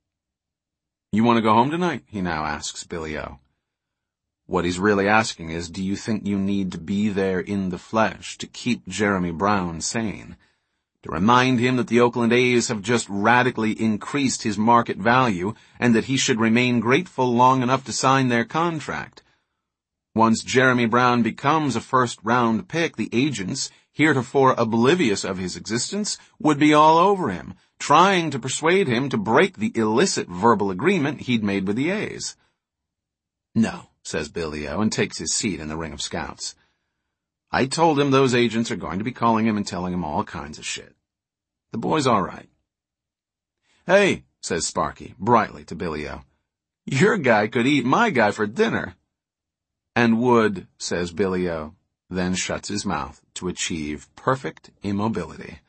"You want to go home tonight?" he now asks Billy O. What he's really asking is, do you think you need to be there in the flesh to keep Jeremy Brown sane? To remind him that the Oakland A's have just radically increased his market value and that he should remain grateful long enough to sign their contract. Once Jeremy Brown becomes a first-round pick, the agents, heretofore oblivious of his existence, would be all over him, trying to persuade him to break the illicit verbal agreement he'd made with the A's. "No," says Billy O, and takes his seat in the ring of scouts. "I told him those agents are going to be calling him and telling him all kinds of shit. The boy's all right." "Hey," says Sparky, brightly to Billy O, "your guy could eat my guy for dinner." "And would," says Billy O, then shuts his mouth to achieve perfect immobility.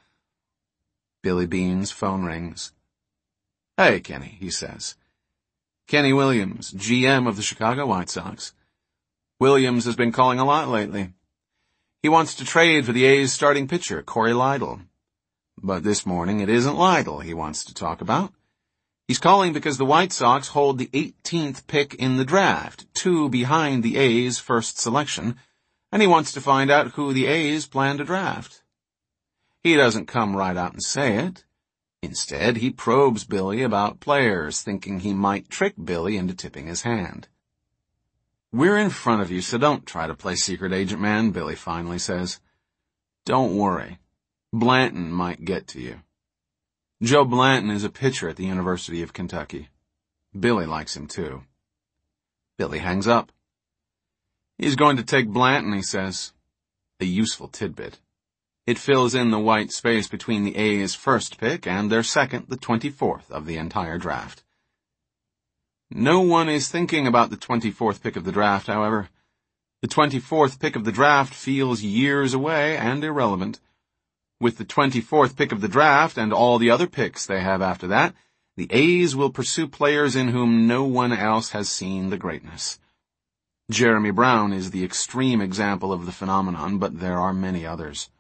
Billy Beane's phone rings. "Hey, Kenny," he says. "Kenny Williams, GM of the Chicago White Sox. Williams has been calling a lot lately. He wants to trade for the A's starting pitcher, Corey Lidle. But this morning it isn't Lidle he wants to talk about. He's calling because the White Sox hold the 18th pick in the draft, 2 behind the A's first selection, and he wants to find out who the A's plan to draft. He doesn't come right out and say it. Instead, he probes Billy about players, thinking he might trick Billy into tipping his hand. "We're in front of you, so don't try to play secret agent, man," Billy finally says. "Don't worry. Blanton might get to you. Joe Blanton is a pitcher at the University of Kentucky. Billy likes him too." Billy hangs up. "He's going to take Blanton," he says. A useful tidbit. It fills in the white space between the A's first pick and their second, the 24th of the entire draft. No one is thinking about the 24th pick of the draft, however. The 24th pick of the draft feels years away and irrelevant. With the 24th pick of the draft and all the other picks they have after that, the A's will pursue players in whom no one else has seen the greatness. Jeremy Brown is the extreme example of the phenomenon, but there are many others.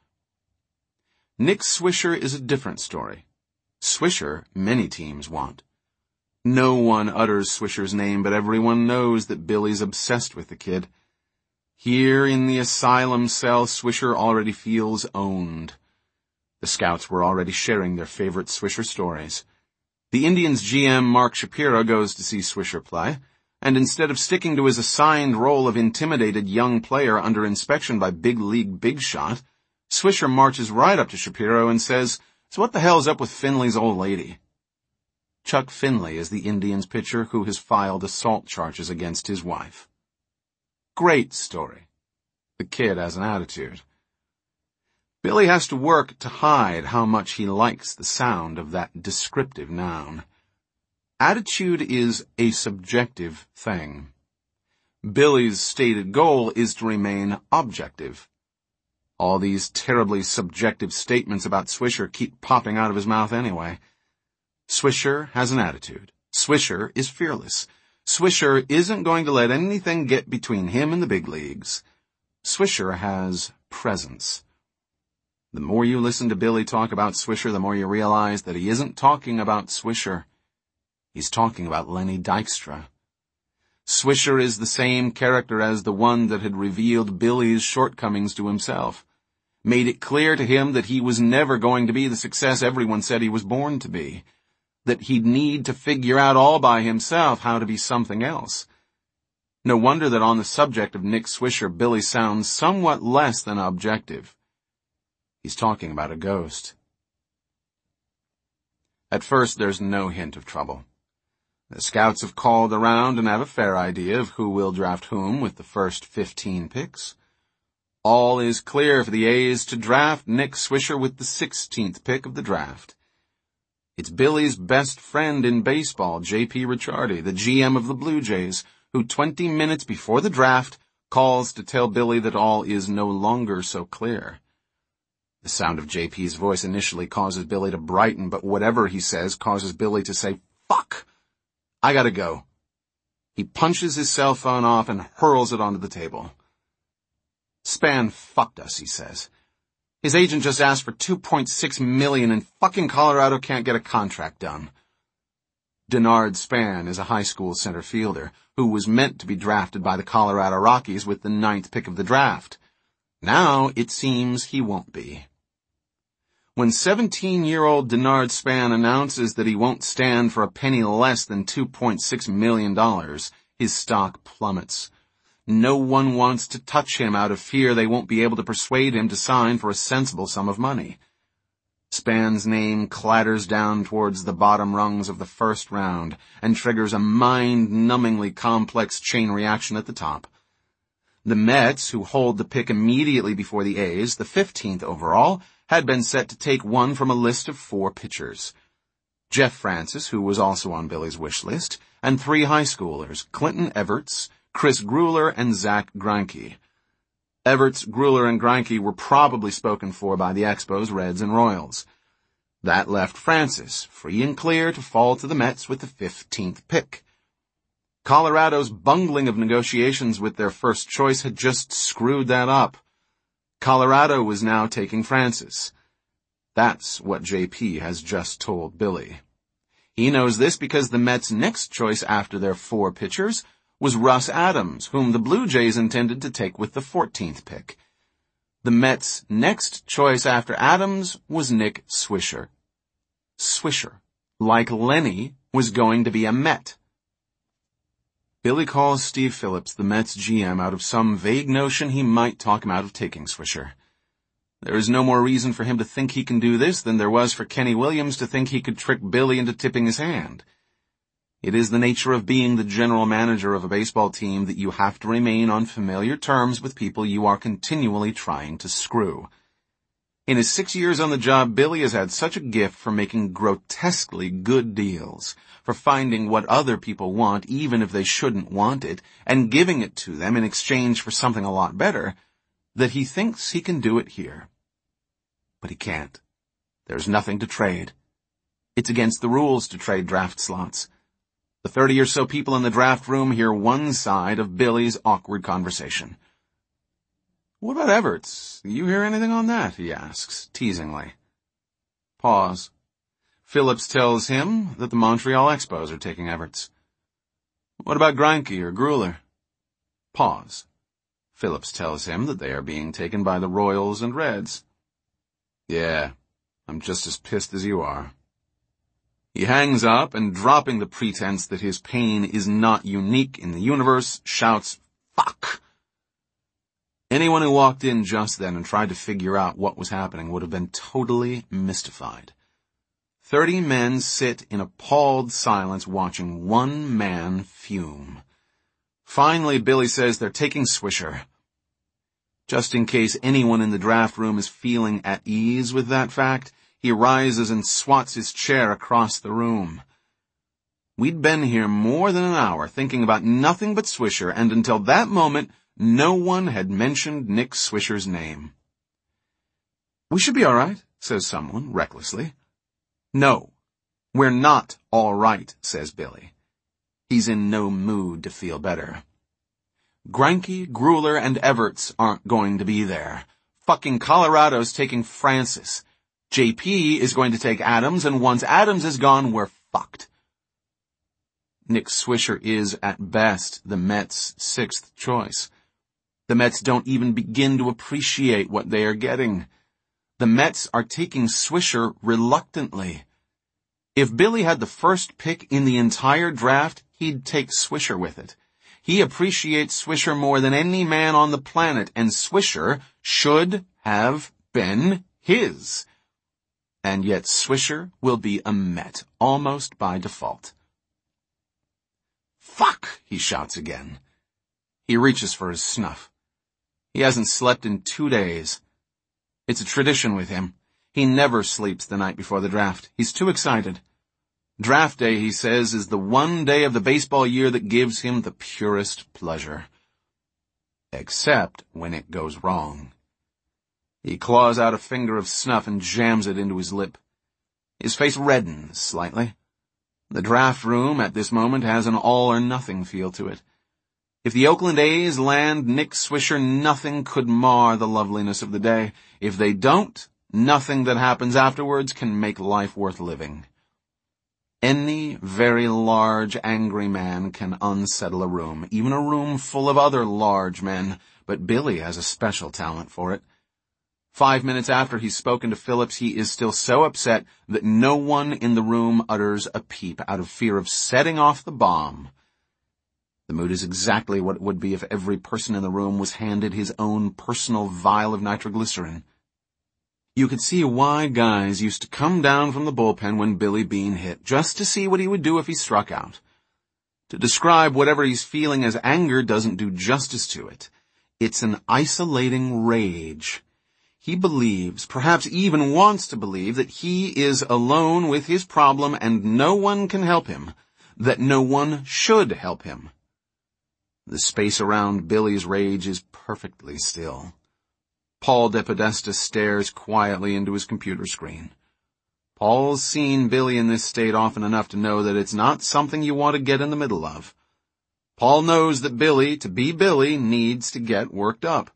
Nick Swisher is a different story. Swisher, many teams want. No one utters Swisher's name, but everyone knows that Billy's obsessed with the kid. Here in the asylum cell, Swisher already feels owned. The scouts were already sharing their favorite Swisher stories. The Indians' GM Mark Shapiro goes to see Swisher play, and instead of sticking to his assigned role of intimidated young player under inspection by big league big shot, Swisher marches right up to Shapiro and says, "So what the hell's up with Finley's old lady?" Chuck Finley is the Indians pitcher who has filed assault charges against his wife. Great story. The kid has an attitude. Billy has to work to hide how much he likes the sound of that descriptive noun. Attitude is a subjective thing. Billy's stated goal is to remain objective. All these terribly subjective statements about Swisher keep popping out of his mouth anyway. Swisher has an attitude. Swisher is fearless. Swisher isn't going to let anything get between him and the big leagues. Swisher has presence. The more you listen to Billy talk about Swisher, the more you realize that he isn't talking about Swisher. He's talking about Lenny Dykstra. Swisher is the same character as the one that had revealed Billy's shortcomings to himself, made it clear to him that he was never going to be the success everyone said he was born to be, that he'd need to figure out all by himself how to be something else. No wonder that on the subject of Nick Swisher, Billy sounds somewhat less than objective. He's talking about a ghost. At first, there's no hint of trouble. The scouts have called around and have a fair idea of who will draft whom with the first 15 picks. All is clear for the A's to draft Nick Swisher with the 16th pick of the draft. It's Billy's best friend in baseball, J.P. Ricciardi, the GM of the Blue Jays, who 20 minutes before the draft calls to tell Billy that all is no longer so clear. The sound of J.P.'s voice initially causes Billy to brighten, but whatever he says causes Billy to say, "Fuck! I gotta go." He punches his cell phone off and hurls it onto the table. Span fucked us, he says. His agent just asked for $2.6 million and fucking Colorado can't get a contract done. Denard Span is a high school center fielder who was meant to be drafted by the Colorado Rockies with the 9th pick of the draft. Now it seems he won't be. When 17-year-old Denard Span announces that he won't stand for a penny less than $2.6 million, his stock plummets. No one wants to touch him out of fear they won't be able to persuade him to sign for a sensible sum of money. Span's name clatters down towards the bottom rungs of the first round and triggers a mind-numbingly complex chain reaction at the top. The Mets, who hold the pick immediately before the A's, the 15th overall, had been set to take one from a list of 4 pitchers. Jeff Francis, who was also on Billy's wish list, and 3 high schoolers, Clinton Everts, Chris Grueller, and Zach Greinke. Everts, Grueller, and Greinke were probably spoken for by the Expos, Reds, and Royals. That left Francis free and clear to fall to the Mets with the 15th pick. Colorado's bungling of negotiations with their first choice had just screwed that up. Colorado was now taking Francis. That's what JP has just told Billy. He knows this because the Mets' next choice after their 4 pitchers was Russ Adams, whom the Blue Jays intended to take with the 14th pick. The Mets' next choice after Adams was Nick Swisher. Swisher, like Lenny, was going to be a Met. Billy calls Steve Phillips, the Mets GM, out of some vague notion he might talk him out of taking Swisher. There is no more reason for him to think he can do this than there was for Kenny Williams to think he could trick Billy into tipping his hand. It is the nature of being the general manager of a baseball team that you have to remain on familiar terms with people you are continually trying to screw. In his 6 years on the job, Billy has had such a gift for making grotesquely good deals, for finding what other people want even if they shouldn't want it, and giving it to them in exchange for something a lot better, that he thinks he can do it here. But he can't. There's nothing to trade. It's against the rules to trade draft slots. The 30 or so people in the draft room hear one side of Billy's awkward conversation. "What about Everts? You hear anything on that?" he asks, teasingly. Pause. Phillips tells him that the Montreal Expos are taking Everts. "What about Greinke or Grueller?" Pause. Phillips tells him that they are being taken by the Royals and Reds. "Yeah, I'm just as pissed as you are." He hangs up and, dropping the pretense that his pain is not unique in the universe, shouts, "Fuck!" Anyone who walked in just then and tried to figure out what was happening would have been totally mystified. 30 men sit in appalled silence watching one man fume. Finally, Billy says they're taking Swisher. Just in case anyone in the draft room is feeling at ease with that fact, he rises and swats his chair across the room. We'd been here more than an hour thinking about nothing but Swisher, and until that moment, no one had mentioned Nick Swisher's name. "We should be all right," says someone, recklessly. "No, we're not all right," says Billy. He's in no mood to feel better. Greinke, Grueller, and Everts aren't going to be there. Fucking Colorado's taking Francis. JP is going to take Adams, and once Adams is gone, we're fucked. Nick Swisher is, at best, the Mets' 6th choice. The Mets don't even begin to appreciate what they are getting. The Mets are taking Swisher reluctantly. If Billy had the first pick in the entire draft, he'd take Swisher with it. He appreciates Swisher more than any man on the planet, and Swisher should have been his. And yet Swisher will be a Met, almost by default. "Fuck!" he shouts again. He reaches for his snuff. He hasn't slept in 2 days. It's a tradition with him. He never sleeps the night before the draft. He's too excited. Draft day, he says, is the one day of the baseball year that gives him the purest pleasure. Except when it goes wrong. He claws out a finger of snuff and jams it into his lip. His face reddens slightly. The draft room at this moment has an all-or-nothing feel to it. If the Oakland A's land Nick Swisher, nothing could mar the loveliness of the day. If they don't, nothing that happens afterwards can make life worth living. Any very large, angry man can unsettle a room, even a room full of other large men, but Billy has a special talent for it. 5 minutes after he's spoken to Phillips, he is still so upset that no one in the room utters a peep out of fear of setting off the bomb. The mood is exactly what it would be if every person in the room was handed his own personal vial of nitroglycerin. You could see why guys used to come down from the bullpen when Billy Beane hit, just to see what he would do if he struck out. To describe whatever he's feeling as anger doesn't do justice to it. It's an isolating rage. He believes, perhaps even wants to believe, that he is alone with his problem and no one can help him, that no one should help him. The space around Billy's rage is perfectly still. Paul DePodesta stares quietly into his computer screen. Paul's seen Billy in this state often enough to know that it's not something you want to get in the middle of. Paul knows that Billy, to be Billy, needs to get worked up.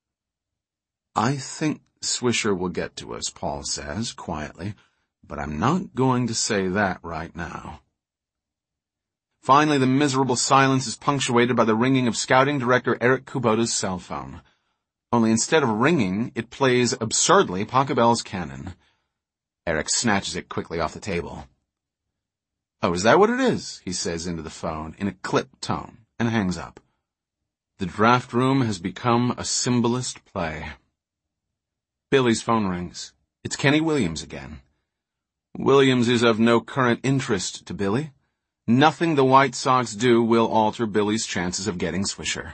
I think Swisher will get to us, Paul says, quietly, but I'm not going to say that right now. Finally, the miserable silence is punctuated by the ringing of scouting director Eric Kubota's cell phone. Only instead of ringing, it plays absurdly Pachelbel's Canon. Eric snatches it quickly off the table. "Oh, is that what it is?" he says into the phone in a clipped tone, and hangs up. The draft room has become a symbolist play. Billy's phone rings. It's Kenny Williams again. Williams is of no current interest to Billy. Nothing the White Sox do will alter Billy's chances of getting Swisher.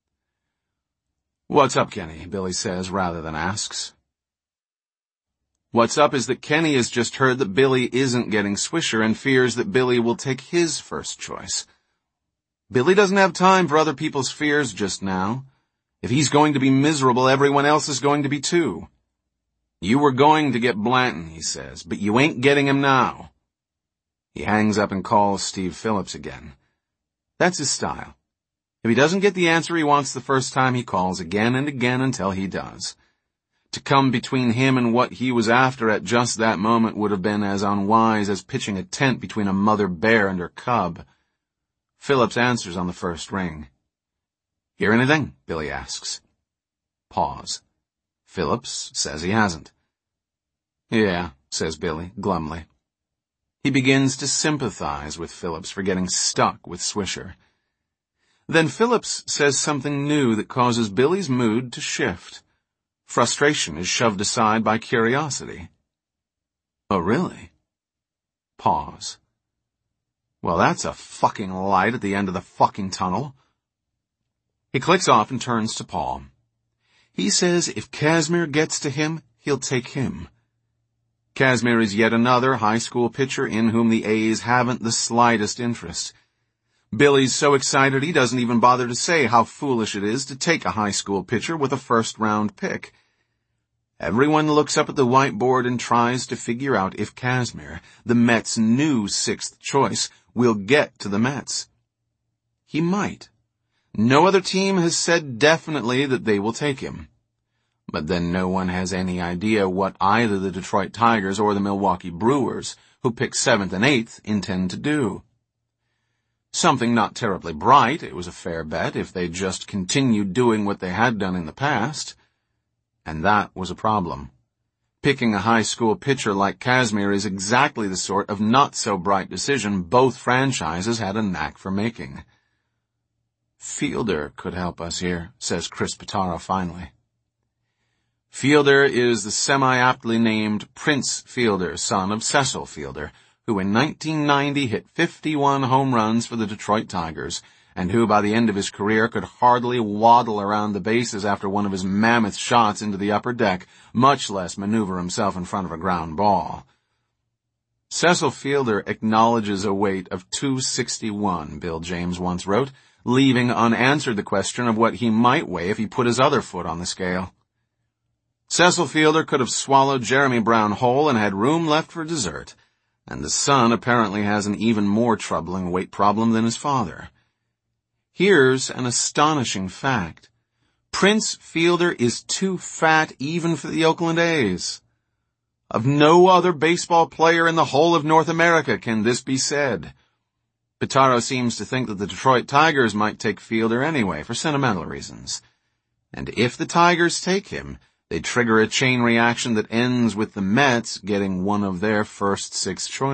"What's up, Kenny?" Billy says rather than asks. What's up is that Kenny has just heard that Billy isn't getting Swisher and fears that Billy will take his first choice. Billy doesn't have time for other people's fears just now. If he's going to be miserable, everyone else is going to be too. "You were going to get Blanton," he says, "but you ain't getting him now." He hangs up and calls Steve Phillips again. That's his style. If he doesn't get the answer he wants the first time, he calls again and again until he does. To come between him and what he was after at just that moment would have been as unwise as pitching a tent between a mother bear and her cub. Phillips answers on the first ring. "Hear anything?" Billy asks. Pause. Phillips says he hasn't. "Yeah," says Billy, glumly. He begins to sympathize with Phillips for getting stuck with Swisher. Then Phillips says something new that causes Billy's mood to shift. Frustration is shoved aside by curiosity. "Oh, really?" Pause. "Well, that's a fucking light at the end of the fucking tunnel." He clicks off and turns to Paul. He says if Kazmir gets to him, he'll take him. Kazmir is yet another high school pitcher in whom the A's haven't the slightest interest. Billy's so excited he doesn't even bother to say how foolish it is to take a high school pitcher with a first-round pick. Everyone looks up at the whiteboard and tries to figure out if Kazmir, the Mets' new sixth choice, will get to the Mets. He might. No other team has said definitely that they will take him. But then no one has any idea what either the Detroit Tigers or the Milwaukee Brewers, who pick 7th and 8th, intend to do. Something not terribly bright, it was a fair bet, if they just continued doing what they had done in the past. And that was a problem. Picking a high school pitcher like Kazmir is exactly the sort of not-so-bright decision both franchises had a knack for making. "Fielder could help us here," says Chris Pitaro finally. Fielder is the semi-aptly named Prince Fielder, son of Cecil Fielder, who in 1990 hit 51 home runs for the Detroit Tigers, and who by the end of his career could hardly waddle around the bases after one of his mammoth shots into the upper deck, much less maneuver himself in front of a ground ball. Cecil Fielder acknowledges a weight of 261, Bill James once wrote, leaving unanswered the question of what he might weigh if he put his other foot on the scale. Cecil Fielder could have swallowed Jeremy Brown whole and had room left for dessert, and the son apparently has an even more troubling weight problem than his father. Here's an astonishing fact. Prince Fielder is too fat even for the Oakland A's. Of no other baseball player in the whole of North America can this be said. Pitaro seems to think that the Detroit Tigers might take Fielder anyway, for sentimental reasons. And if the Tigers take him, they trigger a chain reaction that ends with the Mets getting one of their first 6 choices.